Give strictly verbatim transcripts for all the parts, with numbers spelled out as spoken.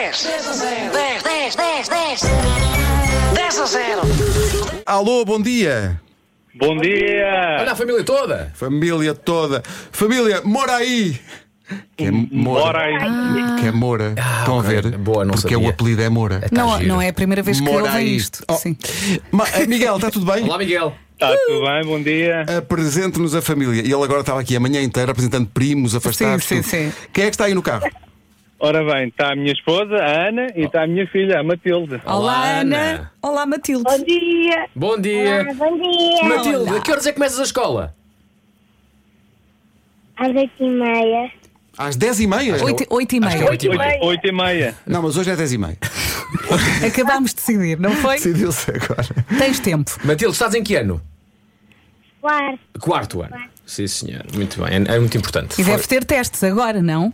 dez, dez a zero. dez, dez, dez, dez. dez a zero. Alô, bom dia. Bom dia! Olha a família toda! Família toda. Família, mora aí. Que é Moura. Bora aí! Que é Moura. Ah, Estão ok. a ver? Boa, não Porque sabia. o apelido é Moura. Não, giro. não é a primeira vez que Mora ouvem aí. isto. Oh. Sim. Ma- eh, Miguel, está tudo bem? Olá, Miguel. Está tudo bem? Bom dia! Apresente-nos a família. E ele agora estava aqui a manhã inteira apresentando primos, afastados. Sim, tudo. sim, sim. Quem é que está aí no carro? Ora bem, está a minha esposa, a Ana, e está a minha filha, a Matilde. Olá, Olá, Ana. Ana. Olá, Matilde. Bom dia. Bom dia. Olá, bom dia. Matilde, Olá. a que horas é que começas a escola? Às oito e meia. Às dez e meia? Oito, oito e Acho que é meia. oito e meia. Oito e meia. Não, mas hoje é dez e meia. Acabámos de decidir, não foi? Decidiu-se agora. Tens tempo. Matilde, estás em que ano? Quarto. Quarto ano. Sim, senhor. Muito bem. É, é muito importante. E deves ter testes agora, não?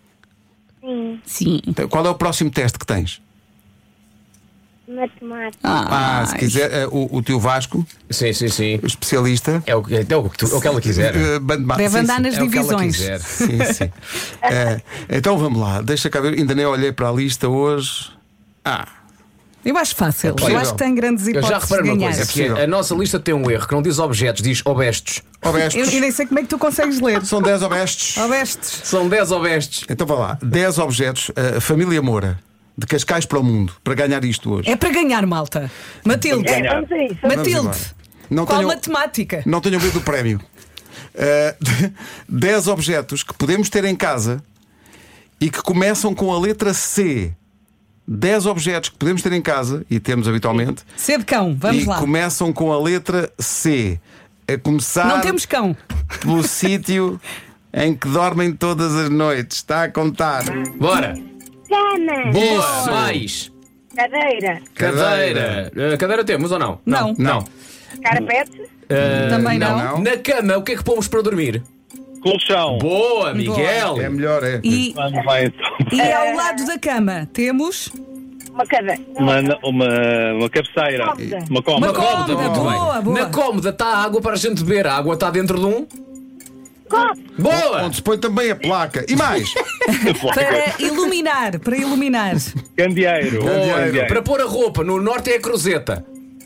Sim. Sim. Então, qual é o próximo teste que tens? Matemática. Ah, se Ai. quiser, eh, o, o teu Vasco, Sim, sim, sim. o especialista. É o, que- é o, que, tu, é o que ela quiser. eh, band- ma- Deve sim, andar sim. nas É o que ela divisões. quiser. Sim, sim. Eh, então vamos lá, deixa cá ver. Ainda nem olhei para a lista hoje. Ah, Eu acho fácil. possível. Eu acho que tem grandes Eu hipóteses já reparei de numa ganhar. coisa, É que é, possível. a nossa lista tem um erro, que não diz objetos, diz obestos. obestos. Eu, eu nem sei como é que tu consegues ler. São dez obestos. Obestes. São dez obestos. Então vá lá, dez objetos. A família Moura, de Cascais para o mundo, para ganhar isto hoje. É para ganhar, malta. Matilde. Ganhar. Vamos a isso. Vamos Matilde. embora. Não Qual tenham, matemática? não tenham medo do prémio. Eh, dez objetos que podemos ter em casa e que começam com a letra C. dez objetos que podemos ter em casa e temos habitualmente C de cão, vamos e lá. começam com a letra C. A começar Não temos cão. pelo sítio em que dormem todas as noites. Está a contar. Bora. Cama. Boa. Mais. Cadeira. Cadeira. Uh, cadeira temos ou não? Não. Não. Carpete. Uh, Também não. não. Na cama, o que é que pomos para dormir? Colchão. Boa, Miguel. É melhor, é. E, Vamos lá então. e ao lado da cama temos Uma cadeira. Uma, uma, uma cabeceira. Cómoda. Uma uma cómoda. cómoda. muito Boa, bem. boa. Na cómoda está a água para a gente beber. A água está dentro de um. Copo. Boa! Onde se põe também a placa. E mais? Para iluminar, para iluminar. Candeeiro. Boa. Candeeiro. Para pôr a roupa, no norte é a cruzeta.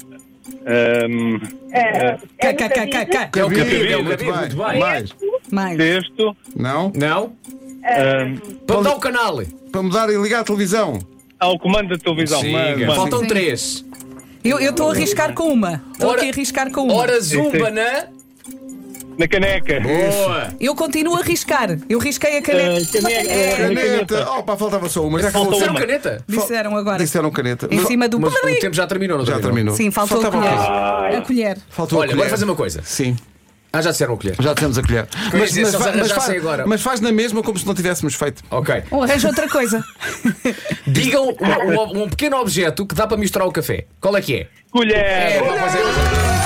Ahm, É, Cá, cá, cá, cá, cá. É o cabide, é o muito cabide, muito bem. bem. Mais? Mais. Cesto. Não? Não? ahm, Para mudar o canal. Para mudar e ligar a televisão. ao comando da televisão. Sim, Mas- mas- faltam Sim. três. Eu eu estou a arriscar com uma. Estou Ora- aqui a arriscar com uma. Ora, zumba Sim. na. Na caneca. Boa! Eu continuo a arriscar. Eu risquei a caneta. Ah, caneca. É, Caneta. Opa, faltava só uma. Já que Faltou falou- Disseram uma. caneta? disseram agora. Disseram caneta. Em cima do. Mas o tempo já terminou, não Já terminou. Sim, faltou Faltava a colher. uma. A colher. Faltou a Olha, colher. bora fazer uma coisa. Sim, Ah, já disseram o colher. já temos a colher. Mas, dizer, mas, só se fa- mas, arranjassem faz, agora. mas faz na mesma como se não tivéssemos feito. Ok. Ou arranja outra coisa. Digam um, um- um pequeno objeto que dá para misturar o café. Qual é que é? Colher. É, pá, pois é, pois é.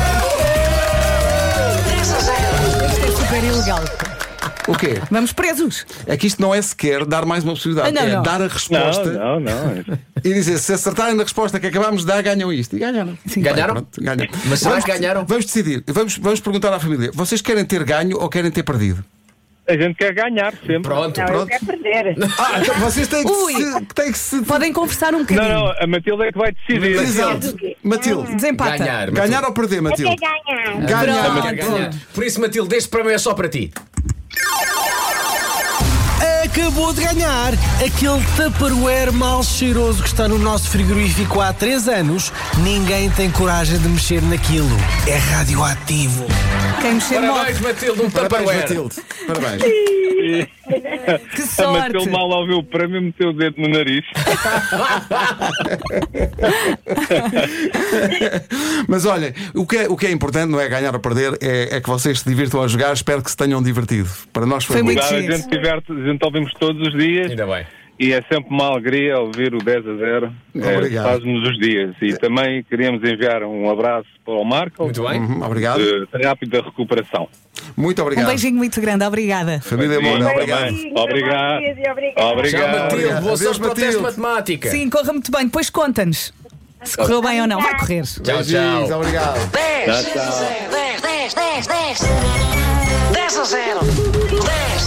dez a zero. Isto é super ilegal. O quê? Vamos presos. É que isto não é sequer dar mais uma possibilidade. Ah, não, é não. dar a resposta Não, não, não. e dizer se acertarem na resposta que acabámos de dar, ganham isto. E ganharam. Ganharam? Pronto, ganham. Mas será que ganharam? Vamos decidir. Vamos, vamos perguntar à família: vocês querem ter ganho ou querem ter perdido? A gente quer ganhar sempre. Pronto. Não, eu Pronto. quero perder. Ah, então vocês têm que, Ui. se, têm que se. Podem conversar um Não, bocadinho. não, a Matilde é que vai decidir. Exato. Matilde, Desempata. Ganhar. ganhar ou perder, Eu quero Matilde? ganhar. Ganhar. Pronto. Quer ganhar. Por isso, Matilde, este prémio é só para ti. Acabou de ganhar aquele Tupperware mal cheiroso que está no nosso frigorífico há três anos. Ninguém tem coragem de mexer naquilo. É radioativo. Quem mexer morre. Parabéns, Matilde, um Parabéns, Tupperware. Matilde. Parabéns. Que A sorte. Matilde mal ouviu o prémio e meteu o dedo no nariz. Mas olhem, o que, é, o que é importante não é ganhar ou perder, é, é que vocês se divirtam a jogar. Espero que se tenham divertido. Para nós foi, Foi muito. muito Claro, a giro. gente diverte, a gente ouvimos todos os dias. Ainda bem. E é sempre uma alegria ouvir o dez a zero. É, Obrigado. faz-nos os dias. E também queríamos enviar um abraço para o Marco. Muito bem. Uhum, obrigado. De rápida recuperação. Muito Um obrigado. beijinho muito grande. Obrigada. Família Moura, obrigado. Obrigado. Obrigado. Obrigado. Obrigado. Tchau, Matilde. Boa Adeus, sorte para o teste de Matilde. matemática. Sim, corra muito bem. Depois conta-nos se correu bem ou não. Vai correr. Tchau, Beijinhos, tchau. obrigado. dez, Tchau, tchau. dez, dez, dez, dez. dez a zero. dez.